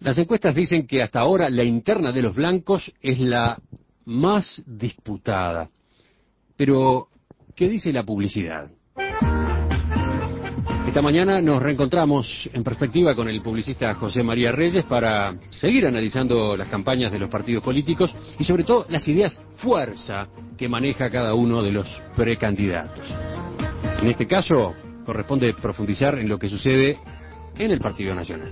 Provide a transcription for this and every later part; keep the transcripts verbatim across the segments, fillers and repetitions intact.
Las encuestas dicen que hasta ahora la interna de los blancos es la más disputada. Pero, ¿qué dice la publicidad? Esta mañana nos reencontramos en perspectiva con el publicista José María Reyes para seguir analizando las campañas de los partidos políticos y sobre todo las ideas fuerza que maneja cada uno de los precandidatos. En este caso, corresponde profundizar en lo que sucede en el Partido Nacional.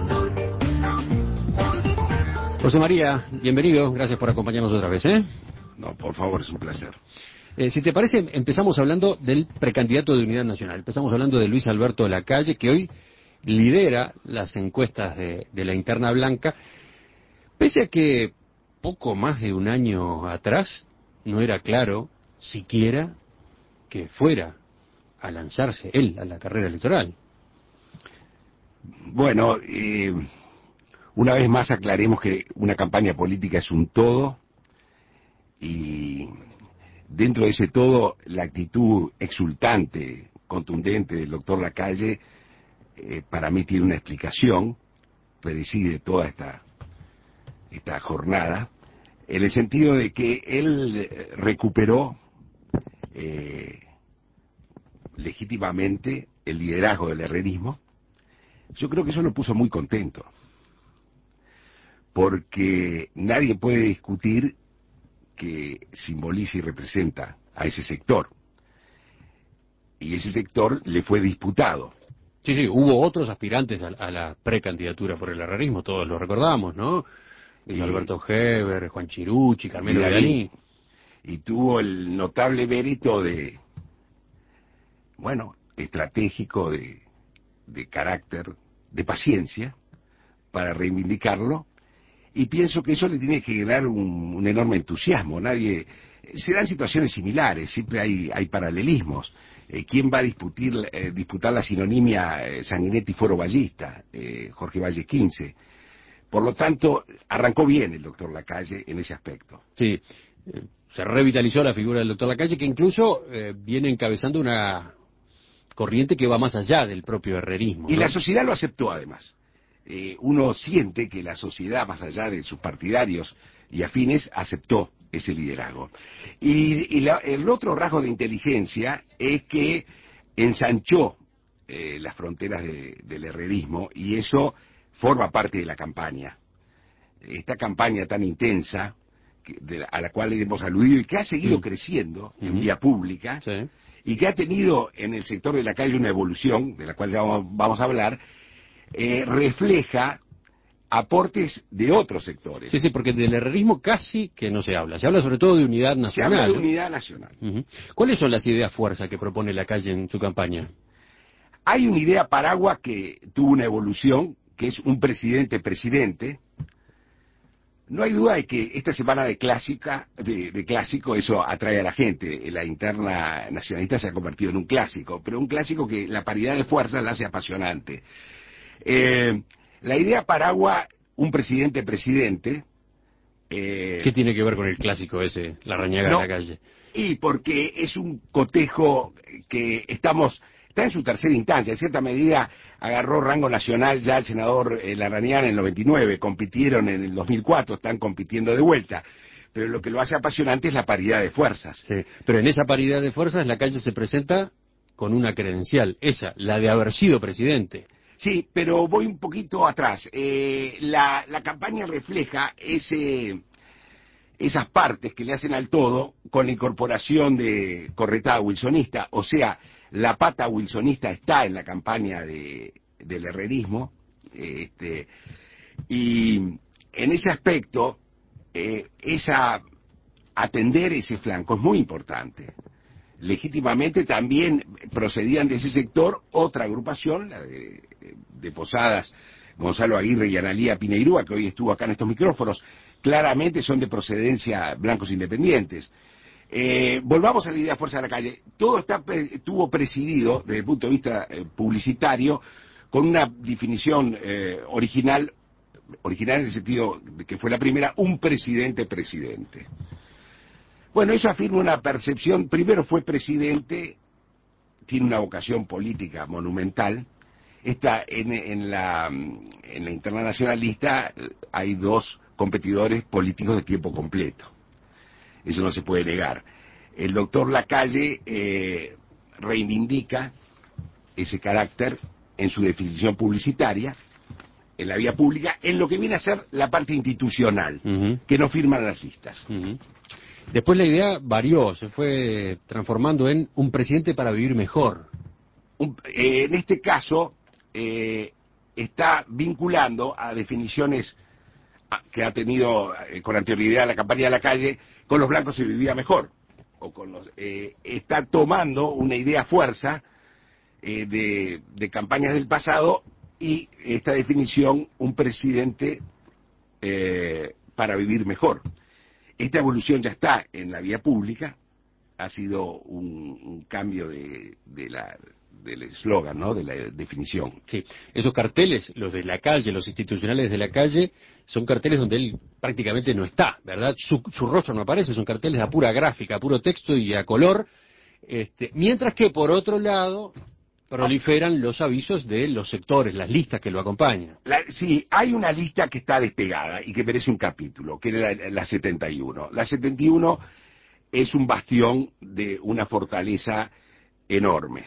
José María, bienvenido, gracias por acompañarnos otra vez, ¿eh? No, por favor, es un placer. Eh, si te parece, empezamos hablando del precandidato de Unidad Nacional. Empezamos hablando de Luis Alberto Lacalle, que hoy lidera las encuestas de, de la interna blanca, pese a que poco más de un año atrás no era claro siquiera que fuera a lanzarse él a la carrera electoral. Bueno, eh, una vez más aclaremos que una campaña política es un todo y dentro de ese todo la actitud exultante, contundente del doctor Lacalle eh, para mí tiene una explicación, preside toda esta, esta jornada, en el sentido de que él recuperó eh, legítimamente el liderazgo del herrerismo. Yo creo que eso lo puso muy contento, porque nadie puede discutir que simboliza y representa a ese sector, y ese sector le fue disputado. Sí, sí, hubo otros aspirantes a, a la precandidatura por el herrerismo, todos lo recordamos, ¿no? Luis Alberto Heber, Juan Chirucci, Carmelo Vidalí. Y tuvo el notable mérito de, bueno, estratégico, de, de carácter, de paciencia, para reivindicarlo, y pienso que eso le tiene que generar un, un enorme entusiasmo. Nadie, se dan situaciones similares, siempre hay, hay paralelismos. Eh, ¿Quién va a disputir, eh, disputar la sinonimia eh, Sanguinetti-Foro Ballista? Eh, Jorge Valle quince. Por lo tanto, arrancó bien el doctor Lacalle en ese aspecto. Sí, eh, se revitalizó la figura del doctor Lacalle, que incluso eh, viene encabezando una corriente que va más allá del propio herrerismo, ¿no? Y la sociedad lo aceptó además. Eh, uno siente que la sociedad, más allá de sus partidarios y afines, aceptó ese liderazgo. Y, y la, el otro rasgo de inteligencia es que ensanchó eh, las fronteras de, del herrerismo, y eso forma parte de la campaña. Esta campaña tan intensa, que, de la, a la cual hemos aludido y que ha seguido mm. creciendo en mm-hmm. vía pública, sí. y que ha tenido en el sector de la calle una evolución, de la cual ya vamos, vamos a hablar, eh, refleja aportes de otros sectores. Sí, sí, porque del herrerismo casi que no se habla. Se habla sobre todo de unidad nacional. Se habla de ¿no? unidad nacional. Uh-huh. ¿Cuáles son las ideas fuerza que propone Lacalle en su campaña? Hay una idea paraguas que tuvo una evolución, que es un presidente-presidente. No hay duda de que esta semana de clásica, de, de clásico, eso atrae a la gente. La interna nacionalista se ha convertido en un clásico, pero un clásico que la paridad de fuerzas la hace apasionante. Eh, la idea paraguas, un presidente-presidente... Eh, ¿Qué tiene que ver con el clásico ese, la Rañaga no, de la calle? Y porque es un cotejo que estamos... Está en su tercera instancia, en cierta medida agarró rango nacional ya el senador eh, Larrañán en el noventa y nueve, compitieron en el dos mil cuatro, están compitiendo de vuelta, pero lo que lo hace apasionante es la paridad de fuerzas. Sí, pero en esa paridad de fuerzas Lacalle se presenta con una credencial, esa, la de haber sido presidente. Sí, pero voy un poquito atrás. Eh, la, la campaña refleja ese... esas partes que le hacen al todo con la incorporación de corretada wilsonista, o sea, la pata wilsonista está en la campaña de, del herrerismo, este, y en ese aspecto, eh, esa atender ese flanco es muy importante. Legítimamente también procedían de ese sector otra agrupación, la de, de Posadas, Gonzalo Aguirre y Analía Pineirúa, que hoy estuvo acá en estos micrófonos, claramente son de procedencia blancos independientes. Eh, volvamos a la idea fuerza de la calle. Todo está, estuvo presidido, desde el punto de vista eh, publicitario, con una definición eh, original, original en el sentido de que fue la primera, un presidente-presidente. Bueno, eso afirma una percepción, primero fue presidente, tiene una vocación política monumental, esta, en, en, la, en la interna nacionalista hay dos competidores políticos de tiempo completo. Eso no se puede negar. El doctor Lacalle eh, reivindica ese carácter en su definición publicitaria, en la vía pública, en lo que viene a ser la parte institucional, uh-huh. que no firman las listas. Uh-huh. Después la idea varió, se fue transformando en un presidente para vivir mejor. Un, eh, en este caso, eh, está vinculando a definiciones que ha tenido eh, con anterioridad a la campaña de Lacalle, con los blancos se vivía mejor. O con los, eh, está tomando una idea fuerza eh, de, de campañas del pasado y esta definición, un presidente eh, para vivir mejor. Esta evolución ya está en la vía pública, ha sido un, un cambio de, de la... del eslogan, ¿no?, de la definición. Sí, esos carteles, los de la calle, los institucionales de la calle, son carteles donde él prácticamente no está, ¿verdad? Su, su rostro no aparece, son carteles a pura gráfica, a puro texto y a color, este, mientras que por otro lado proliferan los avisos de los sectores, las listas que lo acompañan. La, sí, hay una lista que está despegada y que merece un capítulo, que es la, la setenta y uno. La setenta y uno es un bastión de una fortaleza enorme.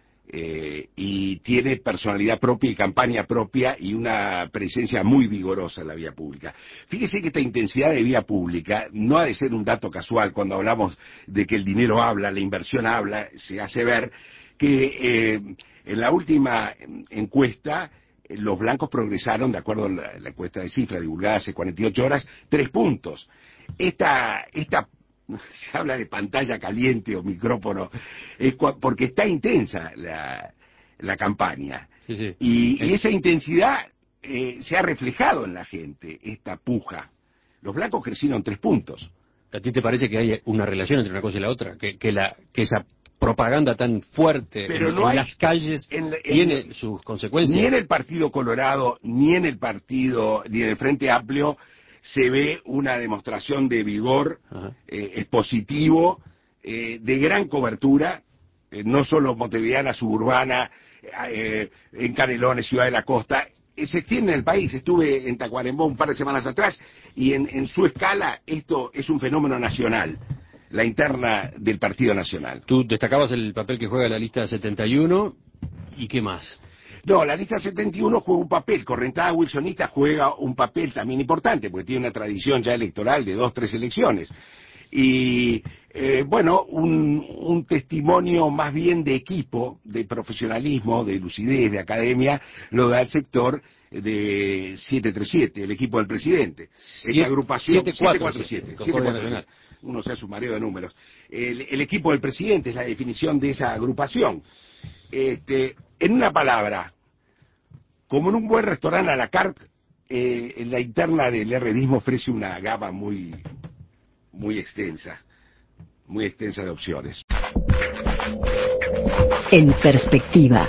Eh, y tiene personalidad propia y campaña propia y una presencia muy vigorosa en la vía pública. Fíjese que esta intensidad de vía pública no ha de ser un dato casual cuando hablamos de que el dinero habla, la inversión habla, se hace ver que eh, en la última encuesta los blancos progresaron, de acuerdo a la, la encuesta de cifra divulgada hace cuarenta y ocho horas, tres puntos. Esta, esta se habla de pantalla caliente o micrófono, es porque está intensa la, la campaña. Sí, sí. Y, y esa intensidad eh, se ha reflejado en la gente, esta puja. Los blancos crecieron tres puntos. ¿A ti te parece que hay una relación entre una cosa y la otra? Que, que, la, que esa propaganda tan fuerte Pero en, no en hay, las calles en, en, tiene sus consecuencias? Ni en el Partido Colorado, ni en el Partido, ni en el Frente Amplio se ve una demostración de vigor eh, expositivo, eh, de gran cobertura, eh, no solo montevideana, suburbana, eh, en Canelones, Ciudad de la Costa, eh, se extiende en el país. Estuve en Tacuarembó un par de semanas atrás y en, en su escala esto es un fenómeno nacional, la interna del Partido Nacional. Tú destacabas el papel que juega la lista setenta y uno, ¿y qué más? No, la lista setenta y uno juega un papel, Correntada Wilsonista juega un papel también importante, porque tiene una tradición ya electoral de dos, tres elecciones. Y, eh, bueno, un, un testimonio más bien de equipo, de profesionalismo, de lucidez, de academia, lo da el sector de siete tres siete, el equipo del presidente. Esta agrupación, siete cuatro siete, uno se hace un mareo de números. El, el equipo del presidente es la definición de esa agrupación. Este, en una palabra, como en un buen restaurante a la carte, eh, en la interna del herrerismo ofrece una gama muy, muy extensa, muy extensa de opciones. En perspectiva.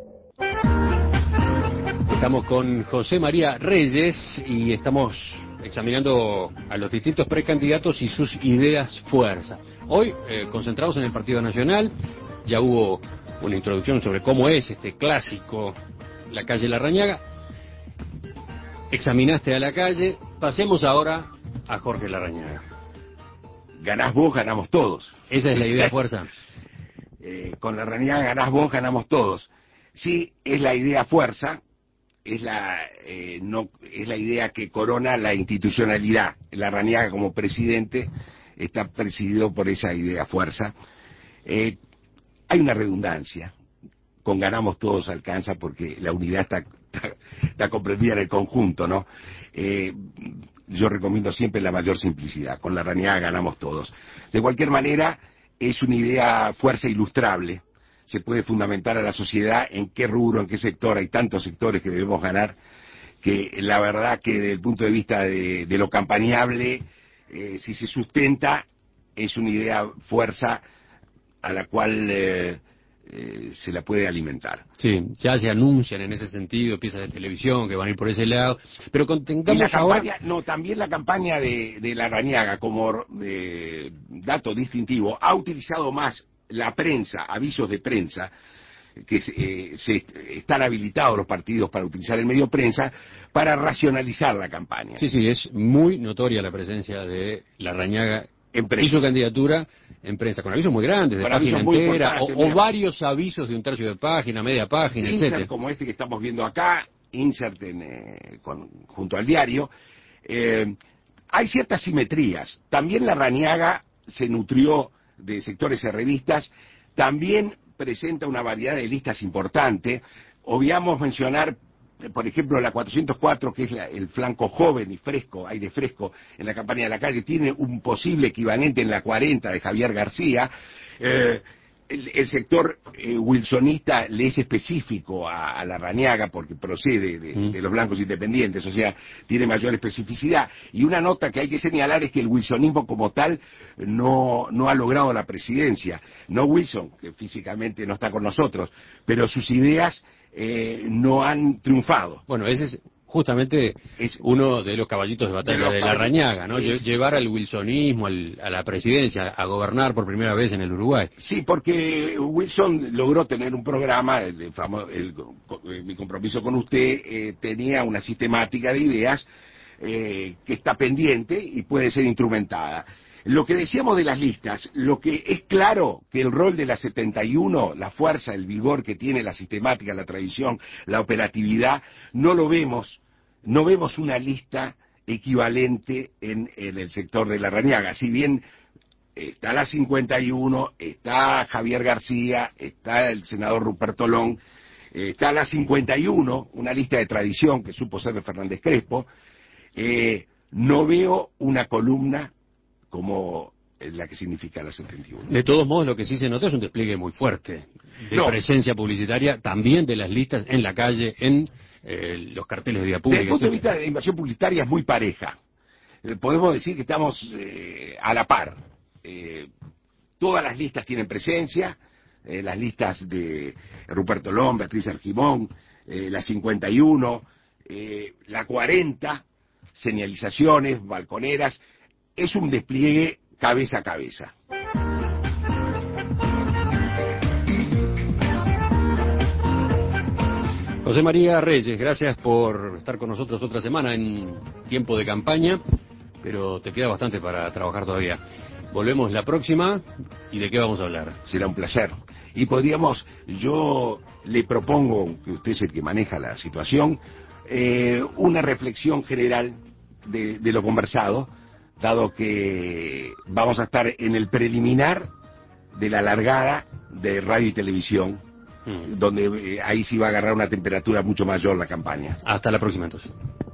Estamos con José María Reyes y estamos examinando a los distintos precandidatos y sus ideas fuerza. Hoy, eh, concentrados en el Partido Nacional, ya hubo una introducción sobre cómo es este clásico, la calle Larrañaga. Examinaste a la calle, pasemos ahora a Jorge Larrañaga. Ganás vos, ganamos todos. Esa es la idea fuerza. eh, con Larrañaga ganás vos, ganamos todos. Sí, es la idea fuerza, es la, eh, no, es la idea que corona la institucionalidad. Larrañaga como presidente está presidido por esa idea fuerza. Eh, Hay una redundancia, con ganamos todos alcanza porque la unidad está, está, está comprendida en el conjunto, ¿no? Eh, yo recomiendo siempre la mayor simplicidad, con Larrañaga ganamos todos. De cualquier manera, es una idea fuerza ilustrable, se puede fundamentar a la sociedad en qué rubro, en qué sector, hay tantos sectores que debemos ganar, que la verdad que desde el punto de vista de, de lo campañable, eh, si se sustenta, es una idea fuerza a la cual eh, eh, se la puede alimentar. Sí, ya se anuncian en ese sentido piezas de televisión que van a ir por ese lado, pero contengamos y la campaña, ahora... no, también la campaña de, de Larrañaga como eh, dato distintivo ha utilizado más la prensa, avisos de prensa, que eh, se están habilitados los partidos para utilizar el medio prensa para racionalizar la campaña. Sí, sí, es muy notoria la presencia de Larrañaga En y prensa. su candidatura en prensa, con avisos muy grandes, de Con página avisos muy entera, o, importantes, o mira. varios avisos de un tercio de página, media página, Insert etcétera. como este que estamos viendo acá, insert en, eh, con- junto al diario. Eh, hay ciertas simetrías. También Larrañaga se nutrió de sectores y revistas, también presenta una variedad de listas importante. Obviamos mencionar, eh, por ejemplo, la cuatrocientos cuatro, que es la- el flanco joven y fresco, aire fresco en la campaña de la calle, tiene un posible equivalente en la cuarenta de Javier García. Eh, el, el sector eh, wilsonista le es específico a, a Larrañaga porque procede de, Mm. de los blancos independientes, o sea, tiene mayor especificidad. Y una nota que hay que señalar es que el wilsonismo como tal no, no ha logrado la presidencia. No Wilson, que físicamente no está con nosotros, pero sus ideas eh, no han triunfado. Bueno, ese es justamente Es- uno de los caballitos de batalla de los de caballitos, Larrañaga, ¿no? Lle- es- Llevar al wilsonismo, al- a la presidencia, a gobernar por primera vez en el Uruguay. Sí, porque Wilson logró tener un programa, el, el famo- el- el- mi compromiso con usted eh, tenía una sistemática de ideas eh, que está pendiente y puede ser instrumentada. Lo que decíamos de las listas, lo que es claro que el rol de la setenta y uno, la fuerza, el vigor que tiene la sistemática, la tradición, la operatividad, no lo vemos, no vemos una lista equivalente en, en el sector de Larrañaga. Si bien está la cincuenta y uno, está Javier García, está el senador Ruperto Long, eh, está la cincuenta y uno, una lista de tradición que supo ser de Fernández Crespo. Eh, no veo una columna como la que significa la setenta y uno. De todos modos, lo que sí se nota es un despliegue muy fuerte de No. presencia publicitaria, también de las listas en la calle, en eh, los carteles de vía Desde pública, el punto de etcétera. vista de inversión publicitaria es muy pareja. Eh, podemos decir que estamos eh, a la par. Eh, todas las listas tienen presencia, eh, las listas de Ruperto Long, Beatriz Argimón, eh, la cincuenta y uno, eh, la cuarenta, señalizaciones, balconeras, es un despliegue cabeza a cabeza. José María Reyes, gracias por estar con nosotros otra semana en tiempo de campaña, pero te queda bastante para trabajar todavía. Volvemos la próxima, ¿y de qué vamos a hablar? Será un placer. Y podríamos, yo le propongo, que usted es el que maneja la situación, eh, una reflexión general de, de lo conversado, dado que vamos a estar en el preliminar de la largada de radio y televisión, Mm. donde eh, ahí sí va a agarrar una temperatura mucho mayor la campaña. Hasta la próxima entonces.